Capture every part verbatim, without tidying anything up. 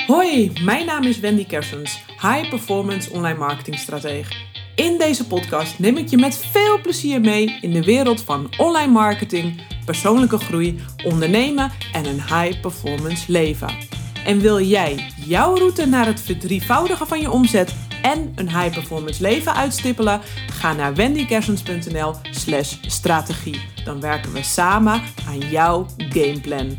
Hoi, mijn naam is Wendy Kersens, High Performance Online Marketing Stratege. In deze podcast neem ik je met veel plezier mee in de wereld van online marketing, persoonlijke groei, ondernemen en een high performance leven. En wil jij jouw route naar het verdrievoudigen van je omzet en een high performance leven uitstippelen? Ga naar wendykersens.nl slash strategie. Dan werken we samen aan jouw gameplan.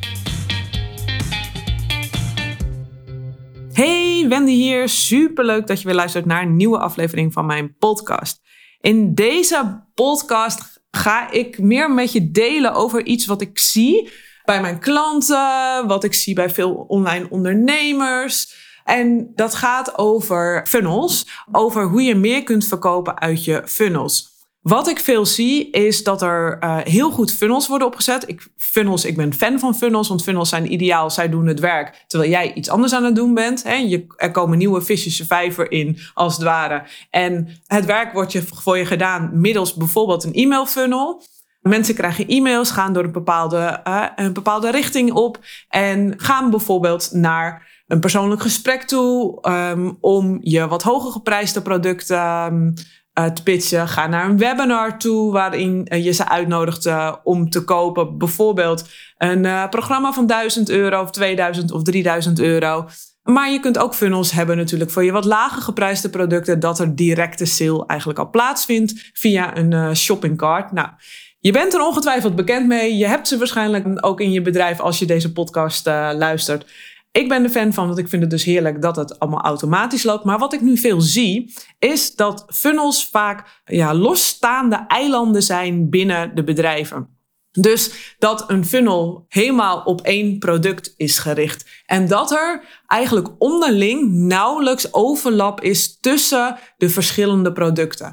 Hey, Wendy hier. Superleuk dat je weer luistert naar een nieuwe aflevering van mijn podcast. In deze podcast ga ik meer met je delen over iets wat ik zie bij mijn klanten, wat ik zie bij veel online ondernemers. En dat gaat over funnels, over hoe je meer kunt verkopen uit je funnels. Wat ik veel zie is dat er uh, heel goed funnels worden opgezet. Ik, funnels, ik ben fan van funnels, want funnels zijn ideaal. Zij doen het werk terwijl jij iets anders aan het doen bent. Hè. Je, er komen nieuwe visjes de vijver in, als het ware. En het werk wordt je, voor je gedaan middels bijvoorbeeld een e-mail funnel. Mensen krijgen e-mails, gaan door een bepaalde, uh, een bepaalde richting op en gaan bijvoorbeeld naar een persoonlijk gesprek toe um, om je wat hoger geprijsde producten um, uh, te pitchen. Ga naar een webinar toe waarin uh, je ze uitnodigt uh, om te kopen. Bijvoorbeeld een uh, programma van duizend euro of tweeduizend of drieduizend euro. Maar je kunt ook funnels hebben natuurlijk voor je wat lager geprijsde producten, dat er directe sale eigenlijk al plaatsvindt via een uh, shoppingcart. Nou, je bent er ongetwijfeld bekend mee. Je hebt ze waarschijnlijk ook in je bedrijf als je deze podcast uh, luistert. Ik ben er fan van, want ik vind het dus heerlijk dat het allemaal automatisch loopt. Maar wat ik nu veel zie, is dat funnels vaak ja, losstaande eilanden zijn binnen de bedrijven. Dus dat een funnel helemaal op één product is gericht. En dat er eigenlijk onderling nauwelijks overlap is tussen de verschillende producten.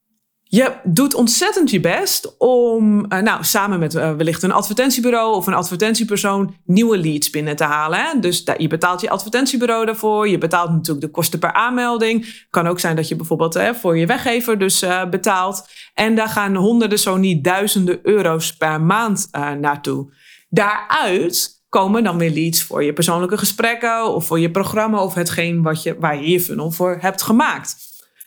Je doet ontzettend je best om uh, nou, samen met uh, wellicht een advertentiebureau of een advertentiepersoon nieuwe leads binnen te halen. Hè? Dus da- je betaalt je advertentiebureau daarvoor. Je betaalt natuurlijk de kosten per aanmelding. Kan ook zijn dat je bijvoorbeeld hè, voor je weggever dus uh, betaalt. En daar gaan honderden, zo niet duizenden euro's per maand uh, naartoe. Daaruit komen dan weer leads voor je persoonlijke gesprekken of voor je programma of hetgeen wat je, waar je je funnel voor hebt gemaakt.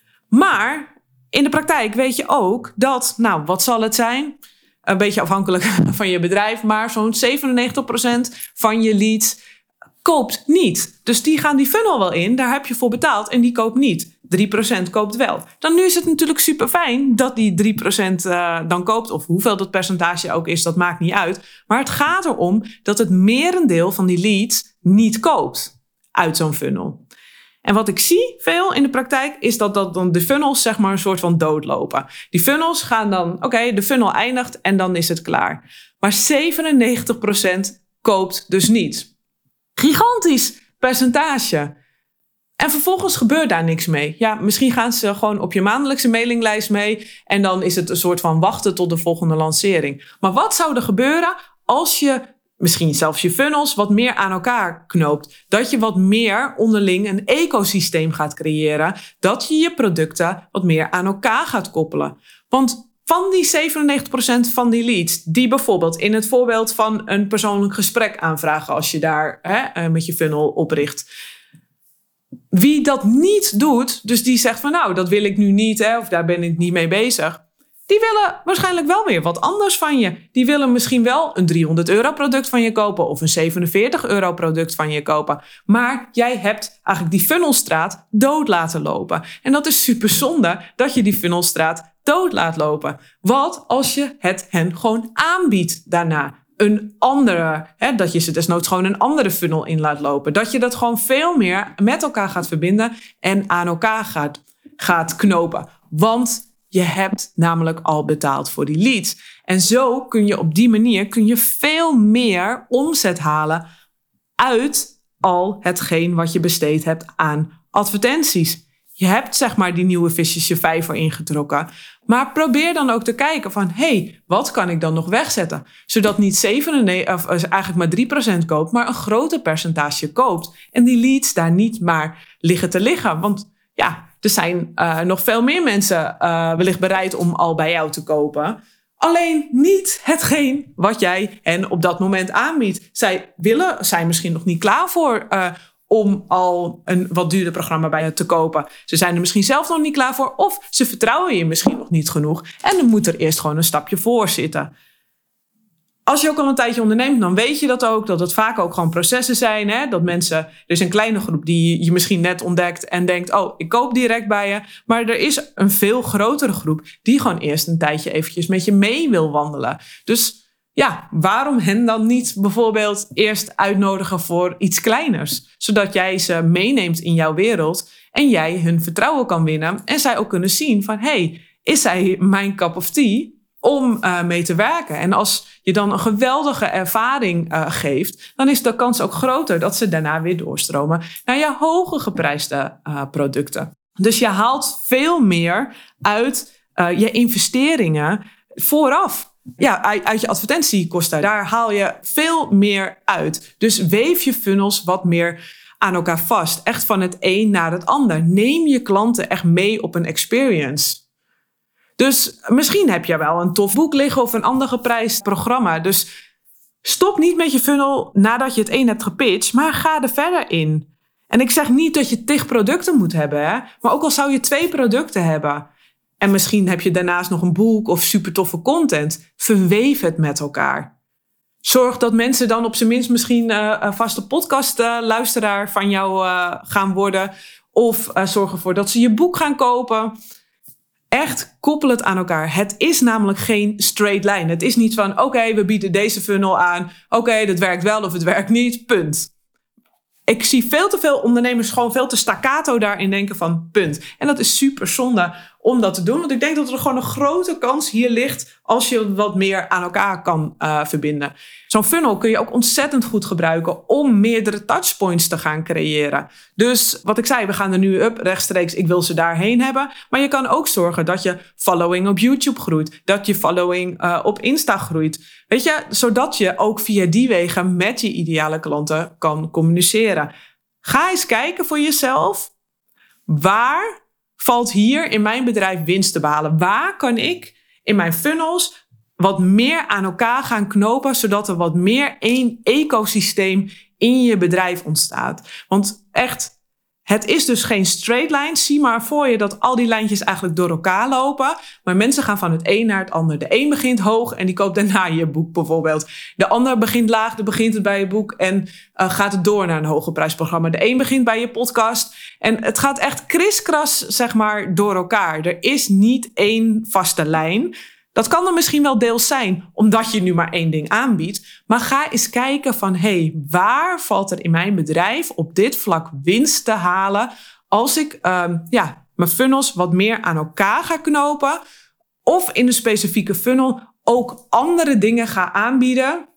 Maar in de praktijk weet je ook dat, nou, wat zal het zijn? Een beetje afhankelijk van je bedrijf, maar zo'n zevenennegentig procent van je leads koopt niet. Dus die gaan die funnel wel in, daar heb je voor betaald en die koopt niet. drie procent koopt wel. Dan nu is het natuurlijk super fijn dat die drie procent uh, dan koopt, of hoeveel dat percentage ook is, dat maakt niet uit. Maar het gaat erom dat het merendeel van die leads niet koopt uit zo'n funnel. En wat ik zie veel in de praktijk is dat, dat dan de funnels zeg maar een soort van doodlopen. Die funnels gaan dan, oké, okay, de funnel eindigt en dan is het klaar. Maar zevenennegentig procent koopt dus niet. Gigantisch percentage. En vervolgens gebeurt daar niks mee. Ja, misschien gaan ze gewoon op je maandelijkse mailinglijst mee en dan is het een soort van wachten tot de volgende lancering. Maar wat zou er gebeuren als je misschien zelfs je funnels wat meer aan elkaar knoopt? Dat je wat meer onderling een ecosysteem gaat creëren. Dat je je producten wat meer aan elkaar gaat koppelen. Want van die zevenennegentig procent van die leads, die bijvoorbeeld in het voorbeeld van een persoonlijk gesprek aanvragen, als je daar hè, met je funnel opricht. Wie dat niet doet, dus die zegt van nou, dat wil ik nu niet, hè, of daar ben ik niet mee bezig. Die willen waarschijnlijk wel weer wat anders van je. Die willen misschien wel een driehonderd euro product van je kopen of een zevenenveertig euro product van je kopen. Maar jij hebt eigenlijk die funnelstraat dood laten lopen. En dat is super zonde dat je die funnelstraat dood laat lopen. Wat als je het hen gewoon aanbiedt daarna? Een andere, hè, dat je ze desnoods gewoon een andere funnel in laat lopen. Dat je dat gewoon veel meer met elkaar gaat verbinden en aan elkaar gaat, gaat knopen. Want je hebt namelijk al betaald voor die leads. En zo kun je op die manier kun je veel meer omzet halen uit al hetgeen wat je besteed hebt aan advertenties. Je hebt zeg maar die nieuwe visjes je vijver ingetrokken. Maar probeer dan ook te kijken van, hé, hey, wat kan ik dan nog wegzetten? Zodat niet zevenennegentig, of eigenlijk maar drie procent koopt, maar een groter percentage koopt. En die leads daar niet maar liggen te liggen. Want ja, er zijn uh, nog veel meer mensen uh, wellicht bereid om al bij jou te kopen. Alleen niet hetgeen wat jij hen op dat moment aanbiedt. Zij willen, zijn misschien nog niet klaar voor uh, om al een wat duurder programma bij je te kopen. Ze zijn er misschien zelf nog niet klaar voor, of ze vertrouwen je misschien nog niet genoeg. En dan moet er eerst gewoon een stapje voor zitten. Als je ook al een tijdje onderneemt, dan weet je dat ook. Dat het vaak ook gewoon processen zijn. Hè? Dat mensen, er is een kleine groep die je misschien net ontdekt en denkt, oh, ik koop direct bij je. Maar er is een veel grotere groep die gewoon eerst een tijdje eventjes met je mee wil wandelen. Dus ja, waarom hen dan niet bijvoorbeeld eerst uitnodigen voor iets kleiners? Zodat jij ze meeneemt in jouw wereld en jij hun vertrouwen kan winnen. En zij ook kunnen zien van, hey, is zij mijn cup of tea om uh, mee te werken? En als je dan een geweldige ervaring uh, geeft, dan is de kans ook groter dat ze daarna weer doorstromen naar je hoger geprijsde uh, producten. Dus je haalt veel meer uit uh, je investeringen vooraf. Ja, uit je advertentiekosten. Daar haal je veel meer uit. Dus weef je funnels wat meer aan elkaar vast. Echt van het een naar het ander. Neem je klanten echt mee op een experience. Dus misschien heb je wel een tof boek liggen of een ander geprijsd programma. Dus stop niet met je funnel nadat je het een hebt gepitcht, maar ga er verder in. En ik zeg niet dat je tig producten moet hebben, hè? Maar ook al zou je twee producten hebben en misschien heb je daarnaast nog een boek of super toffe content, verweef het met elkaar. Zorg dat mensen dan op zijn minst misschien uh, een vaste podcastluisteraar uh, van jou uh, gaan worden. Of uh, zorg ervoor dat ze je boek gaan kopen. Echt, koppel het aan elkaar. Het is namelijk geen straight line. Het is niet van, oké, okay, we bieden deze funnel aan. Oké, okay, dat werkt wel of het werkt niet. Punt. Ik zie veel te veel ondernemers gewoon veel te staccato daarin denken van punt. En dat is super zonde om dat te doen. Want ik denk dat er gewoon een grote kans hier ligt als je wat meer aan elkaar kan uh, verbinden. Zo'n funnel kun je ook ontzettend goed gebruiken om meerdere touchpoints te gaan creëren. Dus wat ik zei, we gaan er nu up rechtstreeks. Ik wil ze daarheen hebben. Maar je kan ook zorgen dat je following op YouTube groeit. Dat je following uh, op Insta groeit. Weet je, zodat je ook via die wegen met je ideale klanten kan communiceren. Ga eens kijken voor jezelf. Waar valt hier in mijn bedrijf winst te behalen? Waar kan ik in mijn funnels wat meer aan elkaar gaan knopen, zodat er wat meer één ecosysteem in je bedrijf ontstaat? Want echt, het is dus geen straight line. Zie maar voor je dat al die lijntjes eigenlijk door elkaar lopen. Maar mensen gaan van het een naar het ander. De een begint hoog en die koopt daarna je boek bijvoorbeeld. De ander begint laag, dan begint het bij je boek en uh, gaat het door naar een hoger prijsprogramma. De een begint bij je podcast. En het gaat echt kriskras, zeg maar, door elkaar. Er is niet één vaste lijn. Dat kan er misschien wel deels zijn, omdat je nu maar één ding aanbiedt. Maar ga eens kijken van, hé, hey, waar valt er in mijn bedrijf op dit vlak winst te halen als ik um, ja, mijn funnels wat meer aan elkaar ga knopen of in een specifieke funnel ook andere dingen ga aanbieden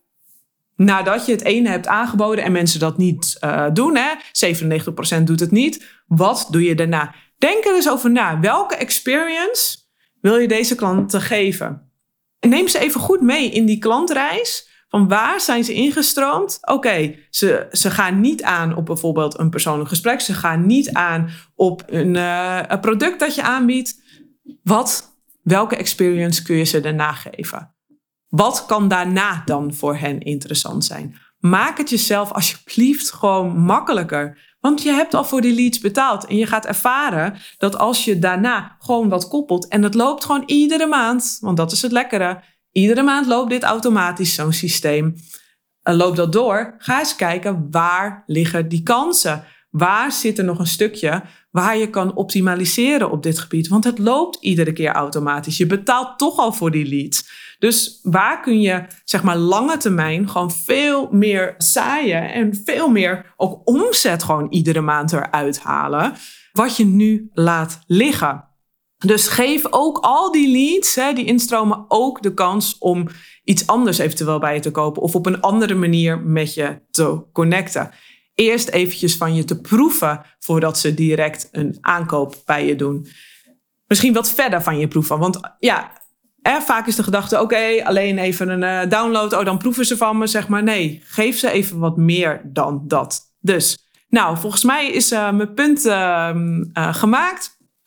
nadat je het ene hebt aangeboden en mensen dat niet uh, doen. Hè? zevenennegentig procent doet het niet. Wat doe je daarna? Denk er eens over na. Welke experience wil je deze klanten geven? En neem ze even goed mee in die klantreis. Van waar zijn ze ingestroomd? Oké, okay, ze, ze gaan niet aan op bijvoorbeeld een persoonlijk gesprek. Ze gaan niet aan op een, uh, een product dat je aanbiedt. Wat, welke experience kun je ze daarna geven? Wat kan daarna dan voor hen interessant zijn? Maak het jezelf alsjeblieft gewoon makkelijker. Want je hebt al voor die leads betaald. En je gaat ervaren dat als je daarna gewoon wat koppelt. En het loopt gewoon iedere maand. Want dat is het lekkere. Iedere maand loopt dit automatisch, zo'n systeem. En loopt dat door. Ga eens kijken, waar liggen die kansen? Waar zit er nog een stukje waar je kan optimaliseren op dit gebied? Want het loopt iedere keer automatisch. Je betaalt toch al voor die leads. Dus waar kun je, zeg maar, lange termijn gewoon veel meer zaaien en veel meer ook omzet gewoon iedere maand eruit halen, wat je nu laat liggen. Dus geef ook al die leads, hè, die instromen, ook de kans om iets anders eventueel bij je te kopen of op een andere manier met je te connecten. Eerst eventjes van je te proeven voordat ze direct een aankoop bij je doen. Misschien wat verder van je proeven, want ja, Eh, vaak is de gedachte, oké, okay, alleen even een uh, download. Oh, dan proeven ze van me, zeg maar. Nee, geef ze even wat meer dan dat. Dus, nou, volgens mij is uh, mijn punt uh, uh, gemaakt.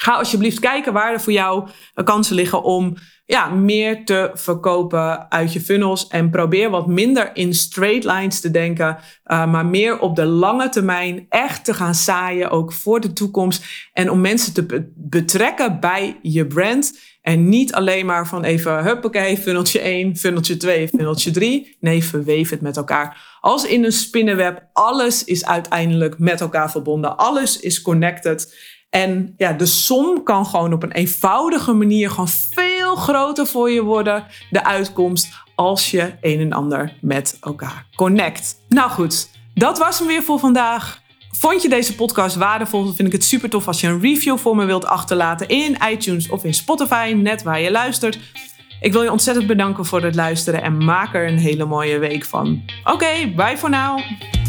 Ga alsjeblieft kijken waar er voor jou kansen liggen om ja, meer te verkopen uit je funnels. En probeer wat minder in straight lines te denken. Uh, maar meer op de lange termijn echt te gaan zaaien. Ook voor de toekomst. En om mensen te be- betrekken bij je brand. En niet alleen maar van even huppakee, funneltje één, funneltje twee, funneltje drie. Nee, verweef het met elkaar. Als in een spinnenweb. Alles is uiteindelijk met elkaar verbonden. Alles is connected. En ja, de som kan gewoon op een eenvoudige manier gewoon veel groter voor je worden. De uitkomst als je een en ander met elkaar connect. Nou goed, dat was hem weer voor vandaag. Vond je deze podcast waardevol? Dan vind ik het super tof als je een review voor me wilt achterlaten in iTunes of in Spotify, net waar je luistert. Ik wil je ontzettend bedanken voor het luisteren en maak er een hele mooie week van. Oké, okay, bye voor nu.